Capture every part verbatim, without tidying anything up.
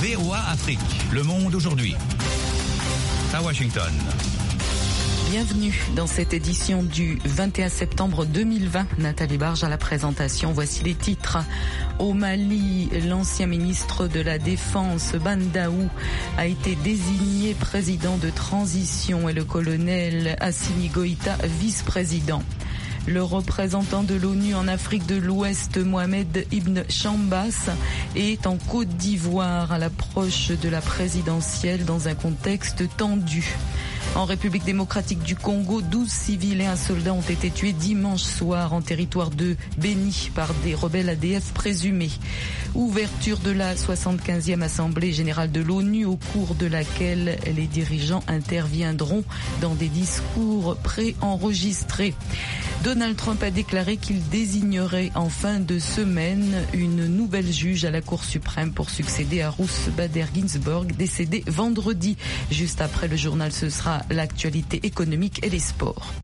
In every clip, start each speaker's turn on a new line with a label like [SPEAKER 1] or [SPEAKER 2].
[SPEAKER 1] V O A Afrique, le monde aujourd'hui. À Washington.
[SPEAKER 2] Bienvenue dans cette édition du vingt et un septembre deux mille vingt. Nathalie Barge à la présentation. Voici les titres. Au Mali, l'ancien ministre de la Défense, Bandaou, a été désigné président de transition et le colonel Assimi Goïta vice-président. Le représentant de l'ONU en Afrique de l'Ouest, Mohamed Ibn Chambas, est en Côte d'Ivoire à l'approche de la présidentielle dans un contexte tendu. En République démocratique du Congo, douze civils et un soldat ont été tués dimanche soir en territoire de Béni par des rebelles A D F présumés. Ouverture de la soixante-quinzième Assemblée générale de l'ONU au cours de laquelle les dirigeants interviendront dans des discours préenregistrés. Donald Trump a déclaré qu'il désignerait en fin de semaine une nouvelle juge à la Cour suprême pour succéder à Ruth Bader Ginsburg, décédée vendredi. Juste après le journal, ce sera l'actualité économique et les sports.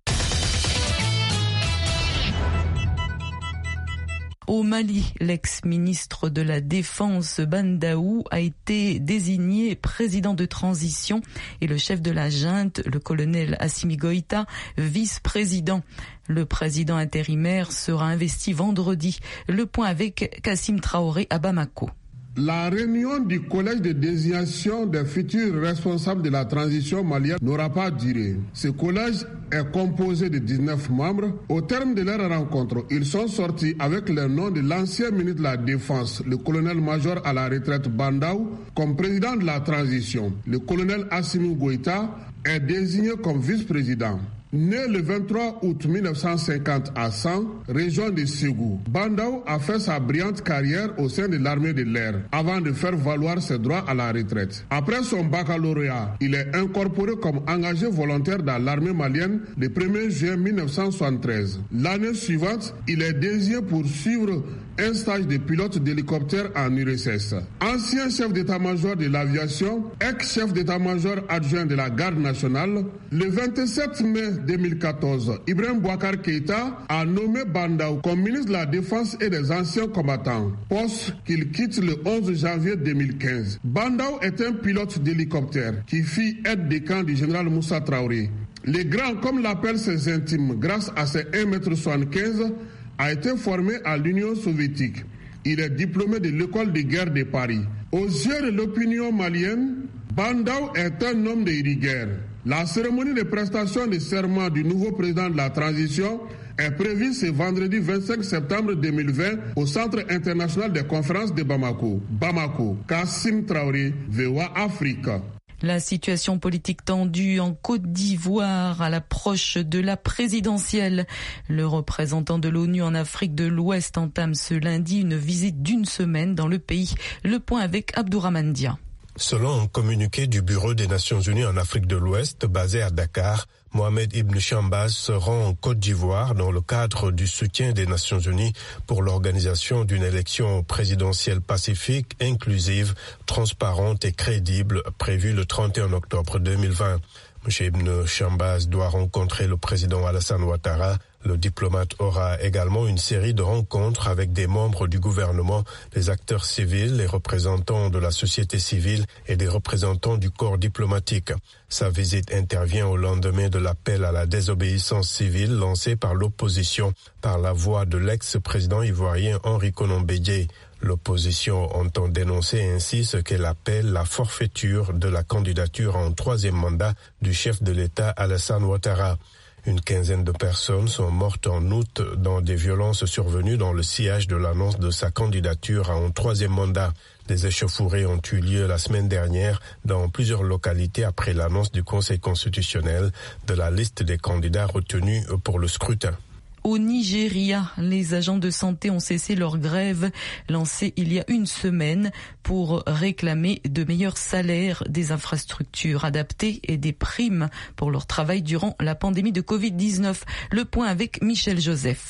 [SPEAKER 2] Au Mali, l'ex-ministre de la Défense Bandaou a été désigné président de transition et le chef de la junte, le colonel Assimi Goïta, vice-président. Le président intérimaire sera investi vendredi. Le point avec Kassim Traoré à Bamako.
[SPEAKER 3] La réunion du collège de désignation des futurs responsables de la transition malienne n'aura pas duré. Ce collège est composé de dix-neuf membres. Au terme de leur rencontre, ils sont sortis avec le nom de l'ancien ministre de la Défense, le colonel-major à la retraite Bandaou, comme président de la transition. Le colonel Assimi Goïta est désigné comme vice-président. Né le vingt-trois août mille neuf cent cinquante à San, région de Ségou, Bandaou a fait sa brillante carrière au sein de l'armée de l'air avant de faire valoir ses droits à la retraite. Après son baccalauréat, il est incorporé comme engagé volontaire dans l'armée malienne le premier juin mille neuf cent soixante-treize. L'année suivante, il est désigné pour suivre un stage de pilote d'hélicoptère en U R S S. Ancien chef d'état-major de l'aviation, ex-chef d'état-major adjoint de la garde nationale, le vingt-sept mai deux mille quatorze, Ibrahim Boubacar Keïta a nommé Bandaou comme ministre de la Défense et des anciens combattants, poste qu'il quitte le onze janvier deux mille quinze. Bandaou est un pilote d'hélicoptère qui fit aide de camp du général Moussa Traoré. Le grand, comme l'appellent ses intimes, grâce à ses un mètre soixante-quinze, a été formé à l'Union soviétique. Il est diplômé de l'école de guerre de Paris. Aux yeux de l'opinion malienne, Bandaou est un homme de rigueur. La cérémonie de prestation de serment du nouveau président de la transition est prévue ce vendredi vingt-cinq septembre deux mille vingt au Centre international des conférences de Bamako. Bamako, Kassim Traoré, V O A Afrique.
[SPEAKER 2] La situation politique tendue en Côte d'Ivoire à l'approche de la présidentielle. Le représentant de l'ONU en Afrique de l'Ouest entame ce lundi une visite d'une semaine dans le pays. Le point avec Abdourahmane Dia.
[SPEAKER 4] Selon un communiqué du Bureau des Nations Unies en Afrique de l'Ouest, basé à Dakar, Mohamed Ibn Chambas se rend en Côte d'Ivoire dans le cadre du soutien des Nations Unies pour l'organisation d'une élection présidentielle pacifique, inclusive, transparente et crédible, prévue le trente et un octobre deux mille vingt. M. Ibn Chambas doit rencontrer le président Alassane Ouattara. Le diplomate aura également une série de rencontres avec des membres du gouvernement, les acteurs civils, les représentants de la société civile et des représentants du corps diplomatique. Sa visite intervient au lendemain de l'appel à la désobéissance civile lancé par l'opposition par la voix de l'ex-président ivoirien Henri Konan Bédié. L'opposition entend dénoncer ainsi ce qu'elle appelle la forfaiture de la candidature en troisième mandat du chef de l'État Alassane Ouattara. Une quinzaine de personnes sont mortes en août dans des violences survenues dans le sillage de l'annonce de sa candidature à un troisième mandat. Des échauffourées ont eu lieu la semaine dernière dans plusieurs localités après l'annonce du Conseil constitutionnel de la liste des candidats retenus pour le scrutin.
[SPEAKER 2] Au Nigeria, les agents de santé ont cessé leur grève lancée il y a une semaine pour réclamer de meilleurs salaires, des infrastructures adaptées et des primes pour leur travail durant la pandémie de covid dix-neuf. Le point avec Michel Joseph.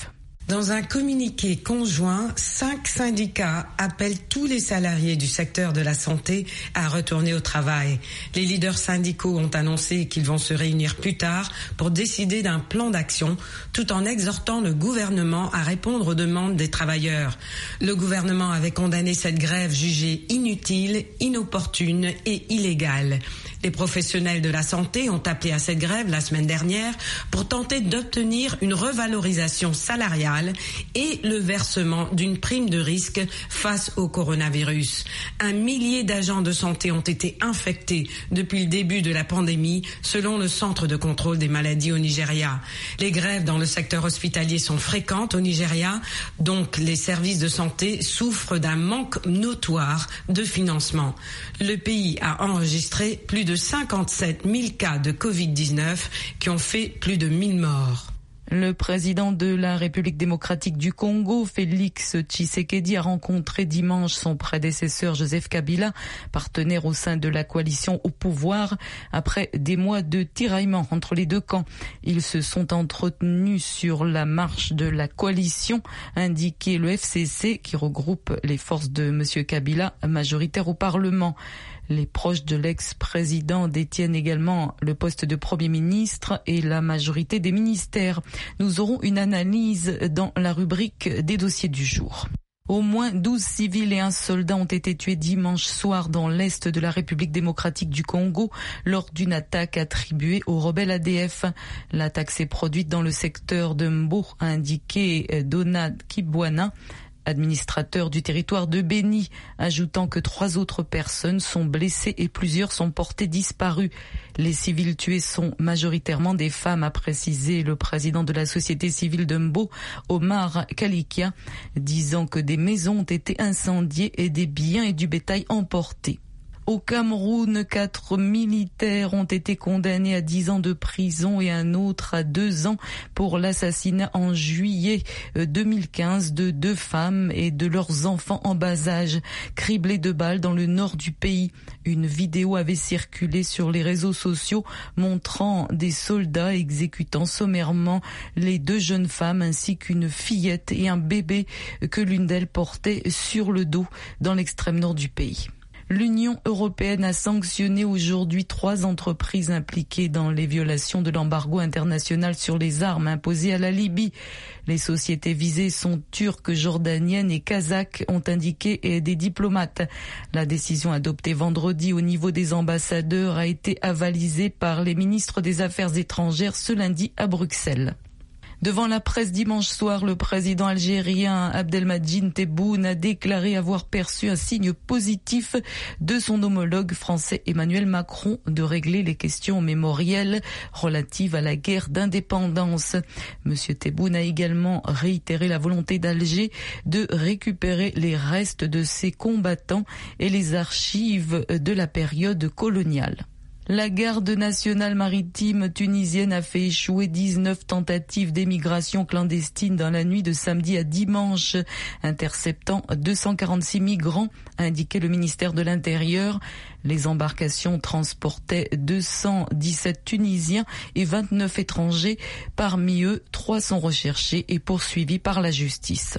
[SPEAKER 5] Dans un communiqué conjoint, cinq syndicats appellent tous les salariés du secteur de la santé à retourner au travail. Les leaders syndicaux ont annoncé qu'ils vont se réunir plus tard pour décider d'un plan d'action, tout en exhortant le gouvernement à répondre aux demandes des travailleurs. Le gouvernement avait condamné cette grève jugée inutile, inopportune et illégale. Les professionnels de la santé ont appelé à cette grève la semaine dernière pour tenter d'obtenir une revalorisation salariale et le versement d'une prime de risque face au coronavirus. Un millier d'agents de santé ont été infectés depuis le début de la pandémie, selon le Centre de contrôle des maladies au Nigeria. Les grèves dans le secteur hospitalier sont fréquentes au Nigeria, donc les services de santé souffrent d'un manque notoire de financement. Le pays a enregistré plus de cinquante-sept mille cas de covid dix-neuf qui ont fait plus de mille morts.
[SPEAKER 2] Le président de la République démocratique du Congo, Félix Tshisekedi, a rencontré dimanche son prédécesseur Joseph Kabila, partenaire au sein de la coalition au pouvoir, après des mois de tiraillement entre les deux camps. Ils se sont entretenus sur la marche de la coalition, a indiqué le F C C, qui regroupe les forces de M. Kabila, majoritaire au Parlement. Les proches de l'ex-président détiennent également le poste de Premier ministre et la majorité des ministères. Nous aurons une analyse dans la rubrique des dossiers du jour. Au moins douze civils et un soldat ont été tués dimanche soir dans l'est de la République démocratique du Congo lors d'une attaque attribuée aux rebelles A D F. L'attaque s'est produite dans le secteur de Mbo, a indiqué Donald Kibwana, administrateur du territoire de Béni, ajoutant que trois autres personnes sont blessées et plusieurs sont portées disparues. Les civils tués sont majoritairement des femmes, a précisé le président de la société civile de Mbo, Omar Kalikia, disant que des maisons ont été incendiées et des biens et du bétail emportés. Au Cameroun, quatre militaires ont été condamnés à dix ans de prison et un autre à deux ans pour l'assassinat en juillet deux mille quinze de deux femmes et de leurs enfants en bas âge, criblés de balles dans le nord du pays. Une vidéo avait circulé sur les réseaux sociaux montrant des soldats exécutant sommairement les deux jeunes femmes ainsi qu'une fillette et un bébé que l'une d'elles portait sur le dos dans l'extrême nord du pays. L'Union européenne a sanctionné aujourd'hui trois entreprises impliquées dans les violations de l'embargo international sur les armes imposé à la Libye. Les sociétés visées sont turques, jordaniennes et kazakhes, ont indiqué des diplomates. La décision adoptée vendredi au niveau des ambassadeurs a été avalisée par les ministres des Affaires étrangères ce lundi à Bruxelles. Devant la presse dimanche soir, le président algérien Abdelmadjid Tebboune a déclaré avoir perçu un signe positif de son homologue français Emmanuel Macron de régler les questions mémorielles relatives à la guerre d'indépendance. Monsieur Tebboune a également réitéré la volonté d'Alger de récupérer les restes de ses combattants et les archives de la période coloniale. La garde nationale maritime tunisienne a fait échouer dix-neuf tentatives d'émigration clandestine dans la nuit de samedi à dimanche, interceptant deux cent quarante-six migrants, a indiqué le ministère de l'Intérieur. Les embarcations transportaient deux cent dix-sept Tunisiens et vingt-neuf étrangers. Parmi eux, trois sont recherchés et poursuivis par la justice.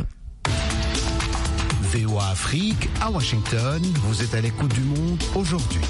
[SPEAKER 6] V O A Afrique, à Washington, vous êtes à l'écoute du monde aujourd'hui.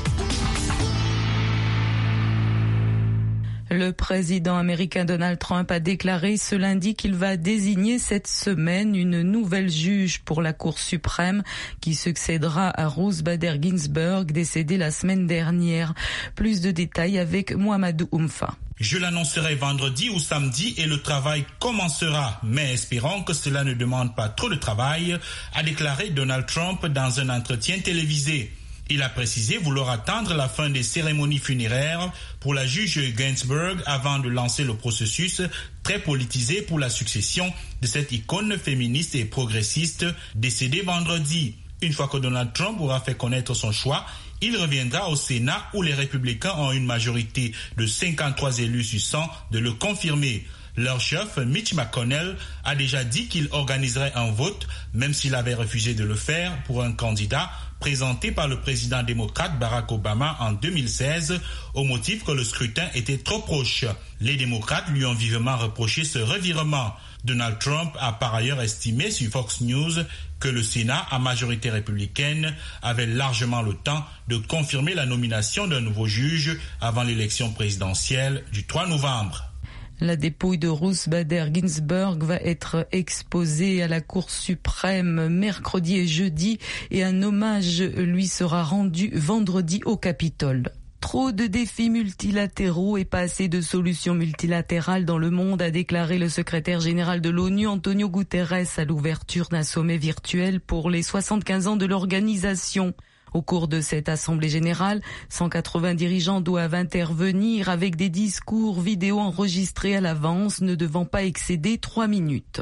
[SPEAKER 2] Le président américain Donald Trump a déclaré ce lundi qu'il va désigner cette semaine une nouvelle juge pour la Cour suprême qui succédera à Ruth Bader Ginsburg, décédée la semaine dernière. Plus de détails avec Mohamedou Oumfa.
[SPEAKER 7] Je l'annoncerai vendredi ou samedi et le travail commencera, mais espérons que cela ne demande pas trop de travail, a déclaré Donald Trump dans un entretien télévisé. Il a précisé vouloir attendre la fin des cérémonies funéraires pour la juge Ginsburg avant de lancer le processus très politisé pour la succession de cette icône féministe et progressiste décédée vendredi. Une fois que Donald Trump aura fait connaître son choix, il reviendra au Sénat où les républicains ont une majorité de cinquante-trois élus sur cent de le confirmer. Leur chef, Mitch McConnell, a déjà dit qu'il organiserait un vote, même s'il avait refusé de le faire, pour un candidat présenté par le président démocrate Barack Obama en deux mille seize, au motif que le scrutin était trop proche. Les démocrates lui ont vivement reproché ce revirement. Donald Trump a par ailleurs estimé sur Fox News que le Sénat, à majorité républicaine, avait largement le temps de confirmer la nomination d'un nouveau juge avant l'élection présidentielle du trois novembre.
[SPEAKER 2] La dépouille de Ruth Bader Ginsburg va être exposée à la Cour suprême mercredi et jeudi et un hommage lui sera rendu vendredi au Capitole. Trop de défis multilatéraux et pas assez de solutions multilatérales dans le monde, a déclaré le secrétaire général de l'ONU, Antonio Guterres, à l'ouverture d'un sommet virtuel pour les soixante-quinze ans de l'organisation. Au cours de cette assemblée générale, cent quatre-vingts dirigeants doivent intervenir avec des discours vidéo enregistrés à l'avance, ne devant pas excéder trois minutes.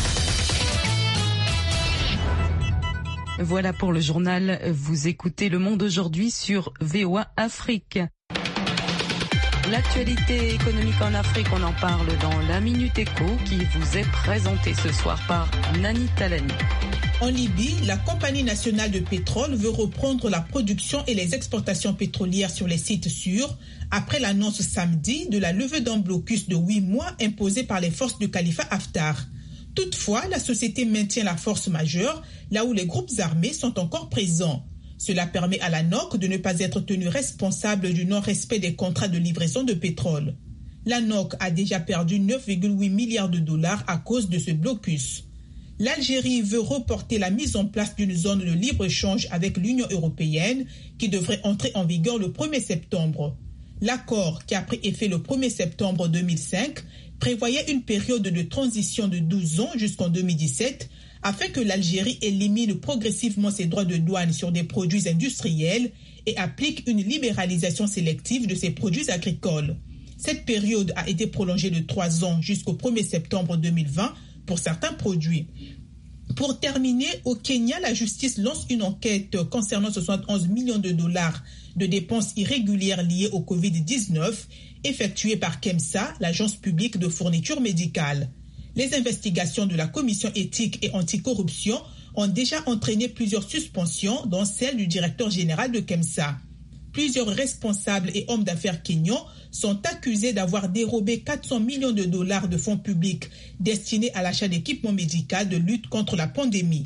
[SPEAKER 2] Voilà pour le journal. Vous écoutez Le Monde aujourd'hui sur V O A Afrique. L'actualité économique en Afrique, on en parle dans la Minute Éco qui vous est présentée ce soir par Nani Talani.
[SPEAKER 8] En Libye, la Compagnie nationale de pétrole veut reprendre la production et les exportations pétrolières sur les sites sûrs après l'annonce samedi de la levée d'un blocus de huit mois imposé par les forces de Khalifa Haftar. Toutefois, la société maintient la force majeure là où les groupes armés sont encore présents. Cela permet à la N O C de ne pas être tenue responsable du non-respect des contrats de livraison de pétrole. La N O C a déjà perdu neuf virgule huit milliards de dollars à cause de ce blocus. L'Algérie veut reporter la mise en place d'une zone de libre-échange avec l'Union européenne qui devrait entrer en vigueur le premier septembre. L'accord, qui a pris effet le premier septembre deux mille cinq, prévoyait une période de transition de douze ans jusqu'en deux mille dix-sept afin que l'Algérie élimine progressivement ses droits de douane sur des produits industriels et applique une libéralisation sélective de ses produits agricoles. Cette période a été prolongée de trois ans jusqu'au premier septembre deux mille vingt pour certains produits. Pour terminer, au Kenya, la justice lance une enquête concernant soixante-onze millions de dollars de dépenses irrégulières liées au covid dix-neuf effectuées par KEMSA, l'agence publique de fourniture médicale. Les investigations de la commission éthique et anticorruption ont déjà entraîné plusieurs suspensions, dont celle du directeur général de KEMSA. Plusieurs responsables et hommes d'affaires kenyans sont accusés d'avoir dérobé quatre cents millions de dollars de fonds publics destinés à l'achat d'équipements médicaux de lutte contre la pandémie.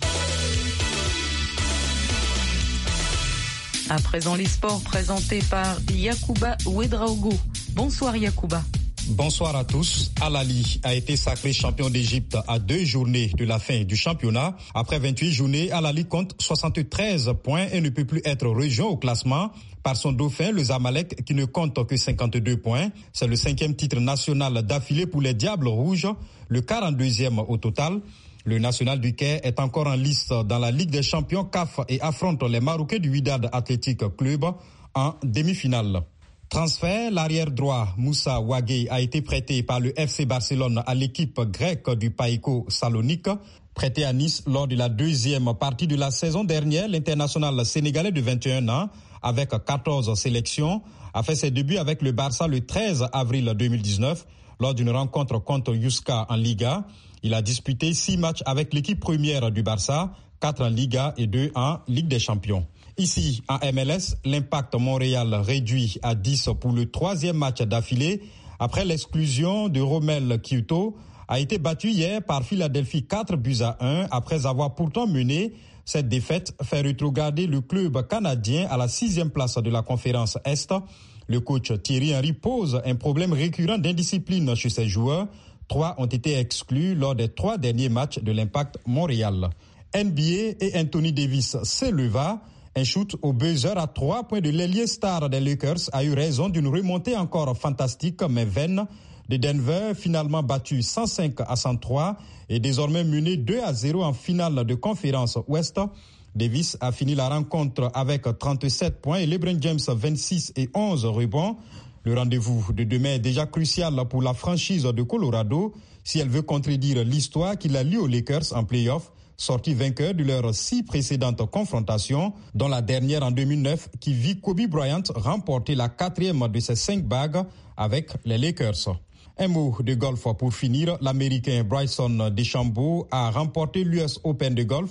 [SPEAKER 2] À présent, les sports présentés par Yacouba Ouedraogo. Bonsoir Yacouba.
[SPEAKER 9] Bonsoir à tous. Al Ahly a été sacré champion d'Égypte à deux journées de la fin du championnat. Après vingt-huit journées, Al Ahly compte soixante-treize points et ne peut plus être rejoint au classement par son dauphin, le Zamalek, qui ne compte que cinquante-deux points. C'est le cinquième titre national d'affilée pour les Diables Rouges, le quarante-deuxième au total. Le National du Caire est encore en lice dans la Ligue des champions C A F et affronte les Marocains du Wydad Athletic Club en demi-finale. Transfert, l'arrière droit Moussa Wagué a été prêté par le F C Barcelone à l'équipe grecque du Païko Salonique. Prêté à Nice lors de la deuxième partie de la saison dernière, l'international sénégalais de vingt et un ans, avec quatorze sélections, a fait ses débuts avec le Barça le treize avril deux mille dix-neuf lors d'une rencontre contre Huesca en Liga. Il a disputé six matchs avec l'équipe première du Barça, quatre en Liga et deux en Ligue des Champions. Ici, en M L S, l'Impact Montréal réduit à dix pour le troisième match d'affilée après l'exclusion de Romel Kyoto a été battu hier par Philadelphie quatre buts à un après avoir pourtant mené. Cette défaite fait rétrograder le club canadien à la sixième place de la conférence Est. Le coach Thierry Henry pose un problème récurrent d'indiscipline chez ses joueurs. Trois ont été exclus lors des trois derniers matchs de l'Impact Montréal. N B A et Anthony Davis s'éleva. Un shoot au buzzer à trois points de l'ailier star des Lakers a eu raison d'une remontée encore fantastique mais vaine de Denver, finalement battu cent cinq à cent trois et désormais mené deux à zéro en finale de conférence Ouest. Davis a fini la rencontre avec trente-sept points et LeBron James vingt-six et onze rebonds. Le rendez-vous de demain est déjà crucial pour la franchise de Colorado si elle veut contredire l'histoire qui l'a liée aux Lakers en play-off, sortis vainqueurs de leurs six précédentes confrontations, dont la dernière en deux mille neuf qui vit Kobe Bryant remporter la quatrième de ses cinq bagues avec les Lakers. Un mot de golf pour finir. L'Américain Bryson DeChambeau a remporté l'U S Open de golf.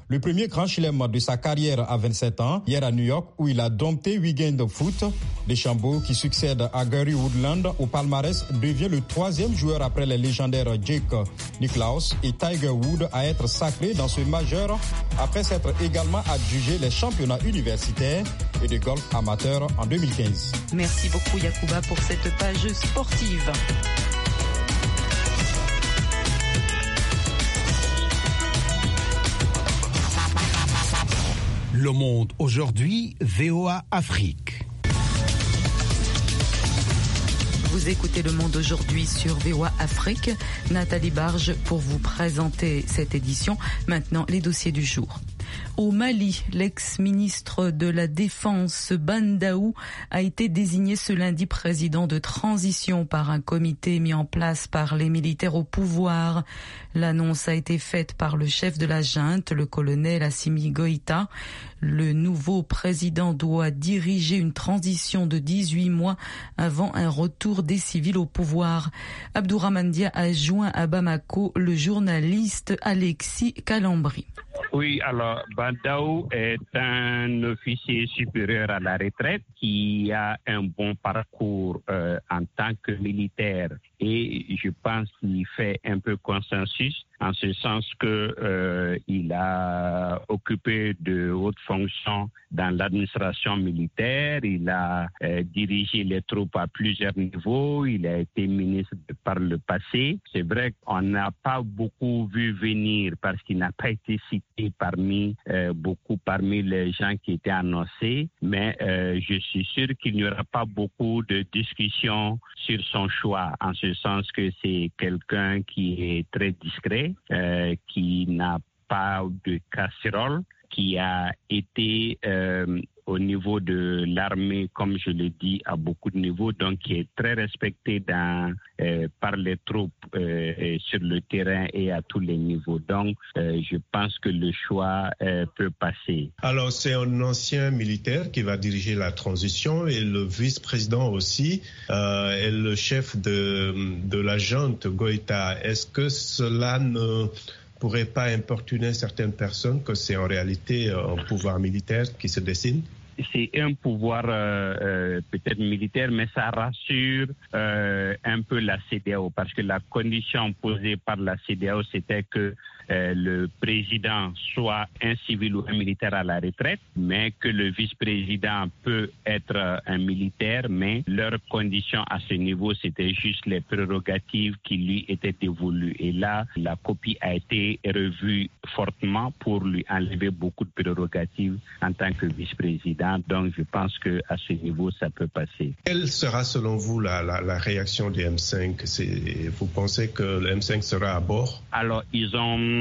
[SPEAKER 9] le premier grand chelem de sa carrière à vingt-sept ans, hier à New York, où il a dompté huit games de foot. Deschambault, qui succède à Gary Woodland au palmarès, devient le troisième joueur après les légendaires Jake Nicklaus et Tiger Woods à être sacré dans ce majeur, après s'être également adjugé les championnats universitaires et de golf amateur en deux mille quinze.
[SPEAKER 2] Merci beaucoup Yacouba pour cette page sportive.
[SPEAKER 6] Le Monde aujourd'hui, V O A Afrique.
[SPEAKER 2] Vous écoutez Le Monde aujourd'hui sur V O A Afrique. Nathalie Barge pour vous présenter cette édition. Maintenant, les dossiers du jour. Au Mali, l'ex-ministre de la Défense Ban Daou a été désigné ce lundi président de transition par un comité mis en place par les militaires au pouvoir. L'annonce a été faite par le chef de la junte, le colonel Assimi Goïta. Le nouveau président doit diriger une transition de dix-huit mois avant un retour des civils au pouvoir. Abdourahmane Dia a joint à Bamako le journaliste Alexis Calambri.
[SPEAKER 10] Oui, alors Ban Daou est un officier supérieur à la retraite qui a un bon parcours euh, en tant que militaire et je pense qu'il fait un peu consensus en ce sens que euh, il a occupé de hautes fonctions dans l'administration militaire, il a euh, dirigé les troupes à plusieurs niveaux, il a été ministre par le passé. C'est vrai qu'on n'a pas beaucoup vu venir parce qu'il n'a pas été cité parmi euh, beaucoup parmi les gens qui étaient annoncés, mais euh, je suis sûr qu'il n'y aura pas beaucoup de discussions sur son choix, en ce sens que c'est quelqu'un qui est très discret, euh, qui n'a pas de casserole, qui a été euh, au niveau de l'armée, comme je l'ai dit, à beaucoup de niveaux, donc qui est très respecté dans, euh, par les troupes euh, sur le terrain et à tous les niveaux. Donc, euh, je pense que le choix euh, peut passer.
[SPEAKER 4] Alors, c'est un ancien militaire qui va diriger la transition et le vice-président aussi euh, est le chef de, de la junte Goïta. Est-ce que cela ne pourrait pas importuner certaines personnes que c'est en réalité un pouvoir militaire qui se dessine?
[SPEAKER 10] C'est un pouvoir euh, euh, peut-être militaire, mais ça rassure euh, un peu la C D A O, parce que la condition posée par la C D A O, c'était que euh, le président soit un civil ou un militaire à la retraite, mais que le vice-président peut être un militaire, mais leur condition à ce niveau, c'était juste les prérogatives qui lui étaient dévolues. Et là, la copie a été revue fortement pour lui enlever beaucoup de prérogatives en tant que vice-président. Donc, je pense qu'à ce niveau, ça peut passer.
[SPEAKER 4] Quelle sera, selon vous, la, la, la réaction du M cinq? C'est, vous pensez que le M cinq sera à bord?
[SPEAKER 10] Alors, ils ont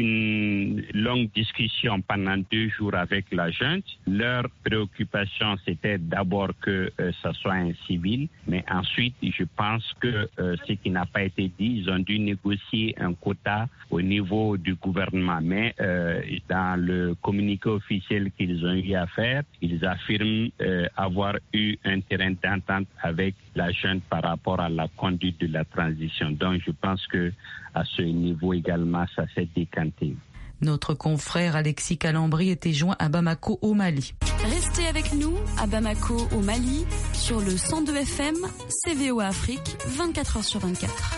[SPEAKER 10] une longue discussion pendant deux jours avec la junte. Leur préoccupation, c'était d'abord que euh, ça soit un civil, mais ensuite, je pense que euh, ce qui n'a pas été dit, ils ont dû négocier un quota au niveau du gouvernement. Mais euh, dans le communiqué officiel qu'ils ont eu à faire, ils affirment euh, avoir eu un terrain d'entente avec la junte par rapport à la conduite de la transition. Donc, je pense que à ce niveau également, ça s'est décanté.
[SPEAKER 2] Notre confrère Alexis Calambri était joint à Bamako au Mali.
[SPEAKER 11] Restez avec nous à Bamako au Mali sur le cent deux F M, C V O Afrique, vingt-quatre heures sur vingt-quatre.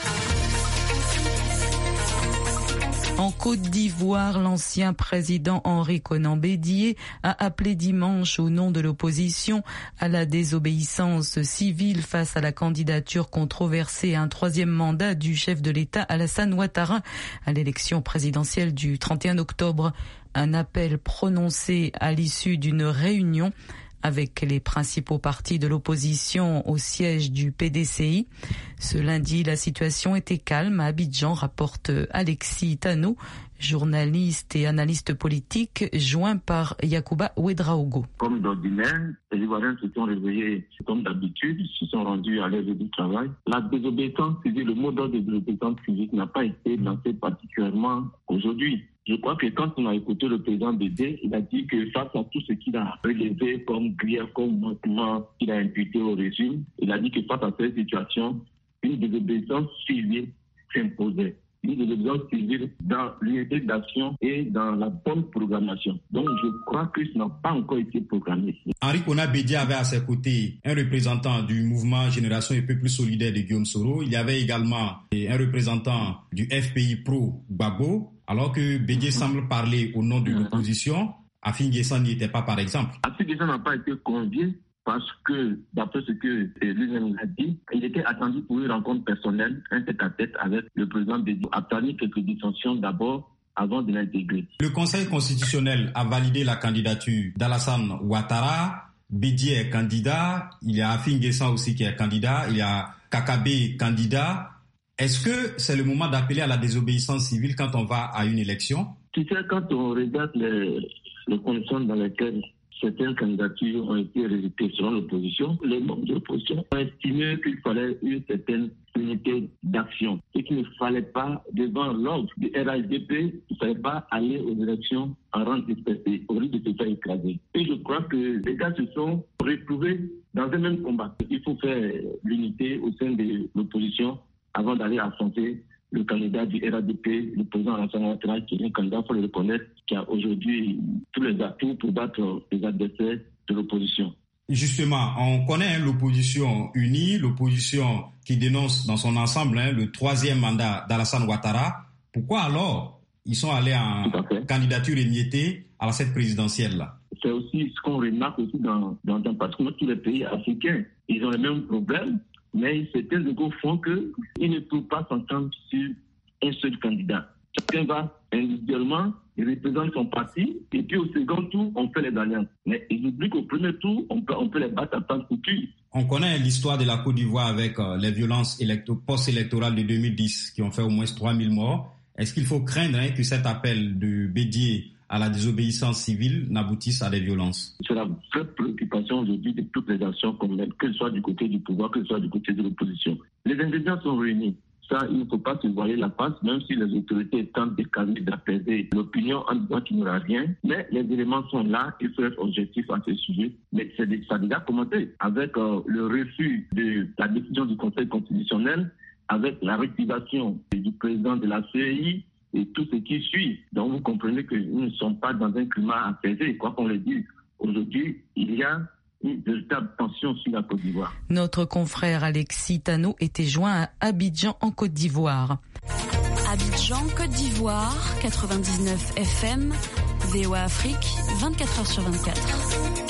[SPEAKER 2] En Côte d'Ivoire, l'ancien président Henri Konan Bédié a appelé dimanche au nom de l'opposition à la désobéissance civile face à la candidature controversée à un troisième mandat du chef de l'État Alassane Ouattara à l'élection présidentielle du trente et un octobre. Un appel prononcé à l'issue d'une réunion avec les principaux partis de l'opposition au siège du P D C I. Ce lundi, la situation était calme à Abidjan, rapporte Alexis Tano, journaliste et analyste politique, joint par Yacouba Ouedraogo.
[SPEAKER 12] Comme d'ordinaire, les Ivoiriens se sont réveillés comme d'habitude, se sont rendus à l'heure du travail. La désobéissance civile, le mot d'ordre de désobéissance civile n'a pas été lancé particulièrement aujourd'hui. Je crois que quand on a écouté le président Bédié, il a dit que face à tout ce qu'il a relevé comme grief, comme manquement qu'il a imputé au régime, il a dit que face à cette situation, une désobéissance civile s'imposait. de l'exemple civil dans l'unité d'action et dans la bonne programmation. Donc je crois que ça n'a pas encore été programmé.
[SPEAKER 9] Henri Konan Bédié avait à ses côtés un représentant du mouvement Génération et Peuple Solidaire de Guillaume Soro. Il y avait également un représentant du F P I Pro, Gbagbo, alors que Bédié mm-hmm. semble parler au nom de mm-hmm. l'opposition. Afin Guessan n'y était pas, par exemple.
[SPEAKER 12] Afin Guessan n'a pas été convié parce que, d'après ce que lui-même a dit, il était attendu pour une rencontre personnelle, un tête-à-tête avec le président Bédié, a permis quelques dissensions d'abord avant de l'intégrer.
[SPEAKER 9] Le Conseil constitutionnel a validé la candidature d'Alassane Ouattara. Bédié est candidat. Il y a Afin Guessan aussi qui est candidat. Il y a Kakabe candidat. Est-ce que c'est le moment d'appeler à la désobéissance civile quand on va à une élection?
[SPEAKER 12] Tu sais, quand on regarde les, les conditions dans lesquelles certaines candidatures ont été rejetées selon l'opposition, les membres de l'opposition ont estimé qu'il fallait une certaine unité d'action et qu'il ne fallait pas, devant l'ordre du R H D P, il ne fallait pas aller aux élections en rang dispersé, au risque de se faire écraser. Et je crois que les gars se sont retrouvés dans un même combat. Il faut faire l'unité au sein de l'opposition avant d'aller affronter le candidat du R H D P, le président Alassane Ouattara, qui est un candidat, il faut le reconnaître, qui a aujourd'hui tous les atouts pour battre les adversaires de l'opposition.
[SPEAKER 9] Justement, on connaît hein, l'opposition unie, l'opposition qui dénonce dans son ensemble hein, le troisième mandat d'Alassane Ouattara. Pourquoi alors ils sont allés en candidature émiettée à la scène présidentielle-là?
[SPEAKER 12] C'est aussi ce qu'on remarque aussi dans, dans, dans pratiquement tous les pays africains. Ils ont les mêmes problèmes, mais certains égaux font qu'ils ne peuvent pas s'entendre sur un seul candidat. Chacun va individuellement, il représente son parti, et puis au second tour, on fait les alliances. Mais ils oublient qu'au premier tour, on peut, on peut les battre à temps couture.
[SPEAKER 9] On connaît l'histoire de la Côte d'Ivoire avec euh, les violences électo- post-électorales de deux mille dix qui ont fait au moins trois mille morts. Est-ce qu'il faut craindre hein, que cet appel de Bédié à la désobéissance civile n'aboutisse à des violences?
[SPEAKER 12] C'est la vraie préoccupation aujourd'hui de toutes les actions qu'on mène, que ce soit du côté du pouvoir, que ce soit du côté de l'opposition. Les ingrédients sont réunis. Ça, il ne faut pas se voiler la face, même si les autorités tentent de calmer, d'apaiser l'opinion en disant qu'il n'y aura rien. Mais les éléments sont là, il faut être objectif à ce sujet. Mais c'est, ça a déjà commencé avec euh, le refus de la décision du Conseil constitutionnel, avec la réactivation du président de la C E I et tout ce qui suit. Donc vous comprenez que nous ne sommes pas dans un climat apaisé. Quoi qu'on le dise, aujourd'hui, il y a une véritable tension sur la Côte d'Ivoire.
[SPEAKER 2] Notre confrère Alexis Tano était joint à Abidjan en Côte d'Ivoire.
[SPEAKER 11] Abidjan, Côte d'Ivoire, quatre-vingt-dix-neuf F M, V O A Afrique, vingt-quatre heures sur vingt-quatre.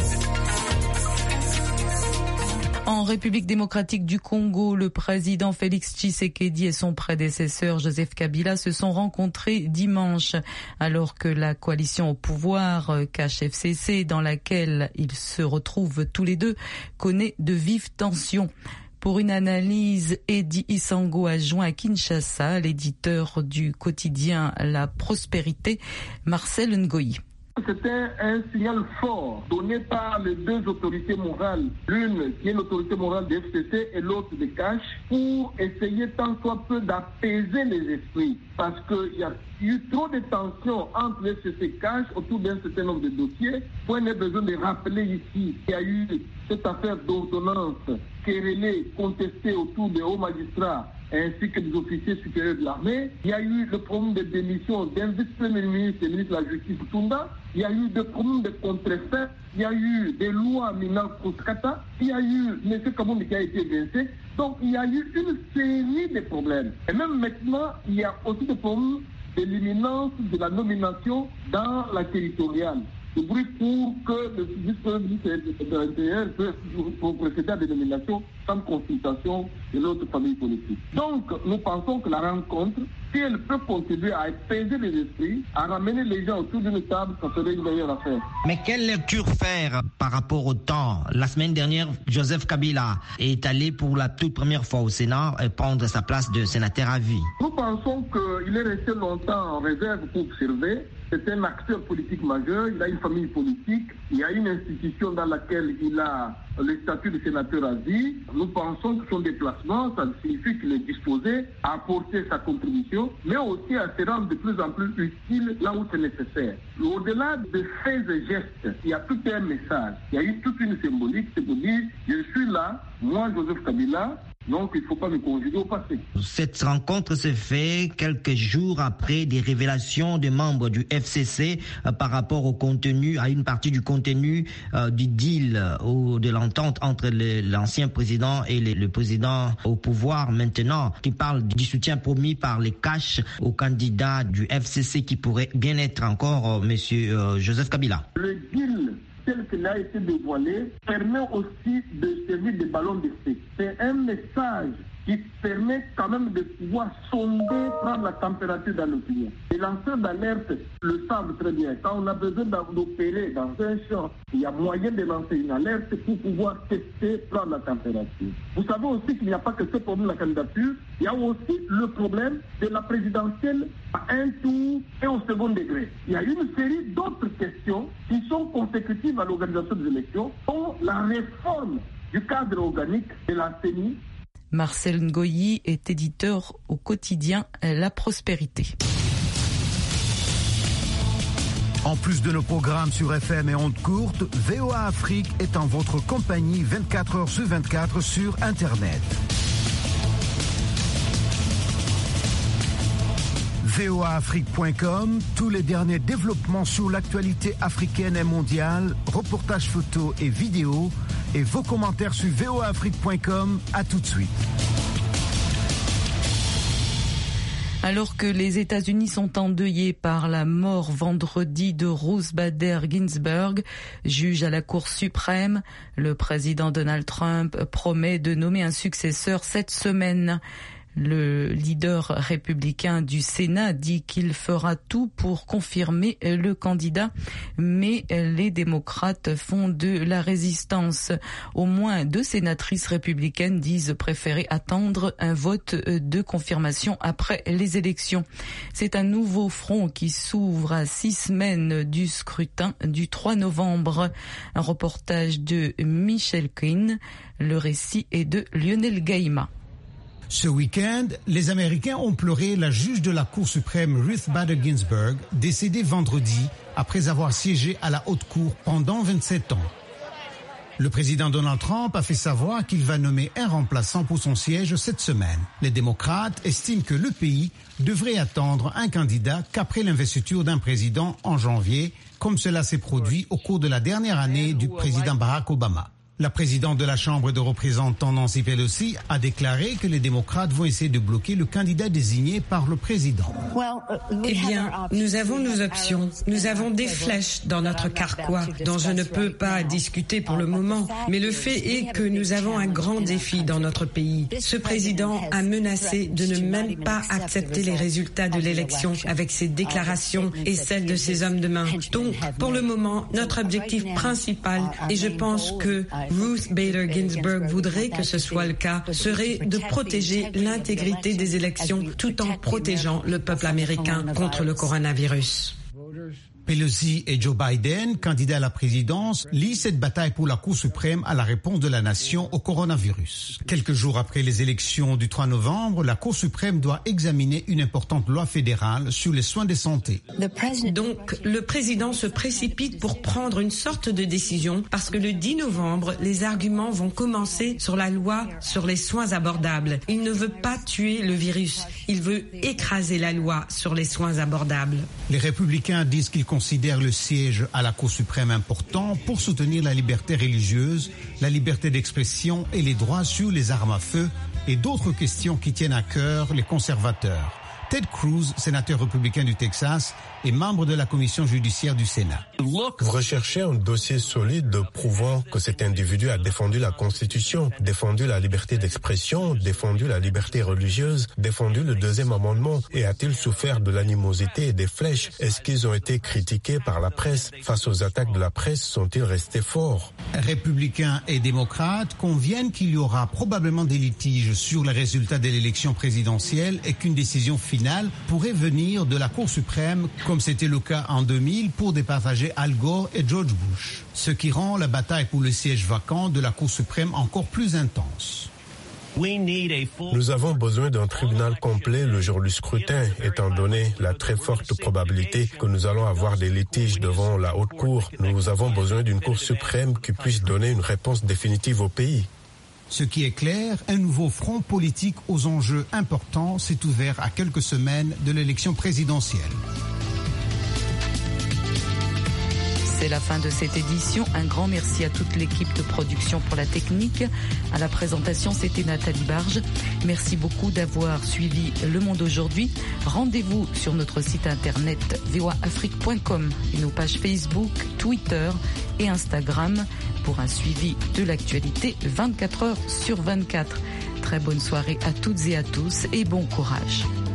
[SPEAKER 2] En République démocratique du Congo, le président Félix Tshisekedi et son prédécesseur Joseph Kabila se sont rencontrés dimanche, alors que la coalition au pouvoir K H F C C, dans laquelle ils se retrouvent tous les deux, connaît de vives tensions. Pour une analyse, Eddie Isango a joint à Kinshasa l'éditeur du quotidien La Prospérité, Marcel Ngoyi.
[SPEAKER 13] C'était un signal fort donné par les deux autorités morales, l'une qui est l'autorité morale de F C C et l'autre de C A Ch, pour essayer tant soit peu d'apaiser les esprits. Parce qu'il y a eu trop de tensions entre F C C et C A Ch autour d'un certain nombre de dossiers. On a besoin de rappeler ici qu'il y a eu cette affaire d'ordonnance querellée, contestée autour des hauts magistrats ainsi que des officiers supérieurs de l'armée. Il y a eu le problème de démission d'un vice-premier ministre et ministre de la Justice, Tunda. Il y a eu des problèmes de contrefaits. Il y a eu des lois minant Koskata. Il y a eu M. Kabound qui a été évincé. Donc il y a eu une série de problèmes. Et même maintenant, il y a aussi des problèmes de l'imminence de la nomination dans la territoriale. Le bruit pour que le vice-premier ministre de l'Intérieur peut procéder à des nominations sans consultation de l'autre famille politique. Donc, nous pensons que la rencontre, si elle peut contribuer à apaiser les esprits, à ramener les gens autour d'une table, ça serait une meilleure affaire.
[SPEAKER 14] Mais quelle lecture faire par rapport au temps? La semaine dernière, Joseph Kabila est allé pour la toute première fois au Sénat prendre sa place de sénateur à vie.
[SPEAKER 13] Nous pensons qu'il est resté longtemps en réserve pour observer. C'est un acteur politique majeur, il a une famille politique, il y a une institution dans laquelle il a le statut de sénateur à vie. Nous pensons que son déplacement, ça signifie qu'il est disposé à apporter sa contribution, mais aussi à se rendre de plus en plus utile là où c'est nécessaire. Au-delà des faits et gestes, il y a tout un message, il y a eu toute une symbolique, c'est pour dire, je suis là, moi Joseph Kabila, Donc il ne faut pas me conjuguer au passé.
[SPEAKER 14] Cette rencontre se fait quelques jours après des révélations de membres du F C C euh, par rapport au contenu, à une partie du contenu euh, du deal euh, ou de l'entente entre le, l'ancien président et le, le président au pouvoir maintenant, qui parle du soutien promis par les cash aux candidats du F C C qui pourrait bien être encore euh, monsieur euh, Joseph Kabila.
[SPEAKER 13] Le deal tel qu'il a été dévoilé permet aussi de servir de ballon d'essai. C'est un message qui permet quand même de pouvoir sonder, prendre la température dans l'opinion. Les lanceurs d'alerte le savent très bien. Quand on a besoin d'opérer dans un champ, il y a moyen de lancer une alerte pour pouvoir tester, prendre la température. Vous savez aussi qu'il n'y a pas que ce problème de la candidature, il y a aussi le problème de la présidentielle à un tour et au second degré. Il y a une série d'autres questions qui sont consécutives à l'organisation des élections, dont la réforme du cadre organique de la C E N I.
[SPEAKER 2] Marcel Ngoyi est éditeur au quotidien La Prospérité.
[SPEAKER 6] En plus de nos programmes sur F M et ondes courtes, V O A Afrique est en votre compagnie vingt-quatre heures sur vingt-quatre sur Internet. V O A Afrique point com, tous les derniers développements sur l'actualité africaine et mondiale, reportages photos et vidéos, et vos commentaires sur V O A Afrique point com. À tout de suite.
[SPEAKER 2] Alors que les États-Unis sont endeuillés par la mort vendredi de Ruth Bader Ginsburg, juge à la Cour suprême, le président Donald Trump promet de nommer un successeur cette semaine. Le leader républicain du Sénat dit qu'il fera tout pour confirmer le candidat, mais les démocrates font de la résistance. Au moins deux sénatrices républicaines disent préférer attendre un vote de confirmation après les élections. C'est un nouveau front qui s'ouvre à six semaines du scrutin du trois novembre. Un reportage de Michel Quinn. Le récit est de Lionel Gaïma.
[SPEAKER 15] Ce week-end, les Américains ont pleuré la juge de la Cour suprême Ruth Bader Ginsburg, décédée vendredi après avoir siégé à la haute cour pendant vingt-sept ans. Le président Donald Trump a fait savoir qu'il va nommer un remplaçant pour son siège cette semaine. Les démocrates estiment que le pays devrait attendre un candidat qu'après l'investiture d'un président en janvier, comme cela s'est produit au cours de la dernière année du président Barack Obama. La présidente de la Chambre des représentants, Nancy Pelosi, a déclaré que les démocrates vont essayer de bloquer le candidat désigné par le président.
[SPEAKER 5] Eh bien, nous avons nos options. Nous avons des flèches dans notre carquois dont je ne peux pas discuter pour le moment. Mais le fait est que nous avons un grand défi dans notre pays. Ce président a menacé de ne même pas accepter les résultats de l'élection avec ses déclarations et celles de ses hommes de main. Donc, pour le moment, notre objectif principal, et je pense que Ruth Bader Ginsburg voudrait que ce soit le cas, serait de protéger l'intégrité des élections tout en protégeant le peuple américain contre le coronavirus.
[SPEAKER 15] Pelosi et Joe Biden, candidats à la présidence, lient cette bataille pour la Cour suprême à la réponse de la nation au coronavirus. Quelques jours après les élections du trois novembre, la Cour suprême doit examiner une importante loi fédérale sur les soins de santé.
[SPEAKER 5] Donc, le président se précipite pour prendre une sorte de décision parce que le dix novembre, les arguments vont commencer sur la loi sur les soins abordables. Il ne veut pas tuer le virus, il veut écraser la loi sur les soins abordables.
[SPEAKER 15] Les républicains disent qu'ils considère le siège à la Cour suprême important pour soutenir la liberté religieuse, la liberté d'expression et les droits sur les armes à feu et d'autres questions qui tiennent à cœur les conservateurs. Ted Cruz, sénateur républicain du Texas et membre de la commission judiciaire du Sénat.
[SPEAKER 4] Vous recherchez un dossier solide prouvant que cet individu a défendu la Constitution, défendu la liberté d'expression, défendu la liberté religieuse, défendu le deuxième amendement. Et a-t-il souffert de l'animosité et des flèches? Est-ce qu'ils ont été critiqués par la presse? Face aux attaques de la presse, sont-ils restés forts?
[SPEAKER 15] Républicains et démocrates conviennent qu'il y aura probablement des litiges sur les résultats de l'élection présidentielle et qu'une décision finale pourrait venir de la Cour suprême, comme c'était le cas en deux mille pour départager Al Gore et George Bush, ce qui rend la bataille pour le siège vacant de la Cour suprême encore plus intense.
[SPEAKER 4] Nous avons besoin d'un tribunal complet le jour du scrutin, étant donné la très forte probabilité que nous allons avoir des litiges devant la haute cour. Nous avons besoin d'une Cour suprême qui puisse donner une réponse définitive au pays.
[SPEAKER 15] Ce qui est clair, un nouveau front politique aux enjeux importants s'est ouvert à quelques semaines de l'élection présidentielle.
[SPEAKER 2] C'est la fin de cette édition. Un grand merci à toute l'équipe de production pour la technique. À la présentation, c'était Nathalie Barge. Merci beaucoup d'avoir suivi Le Monde aujourd'hui. Rendez-vous sur notre site internet v o a afrique point com et nos pages Facebook, Twitter et Instagram pour un suivi de l'actualité vingt-quatre heures sur vingt-quatre. Très bonne soirée à toutes et à tous et bon courage.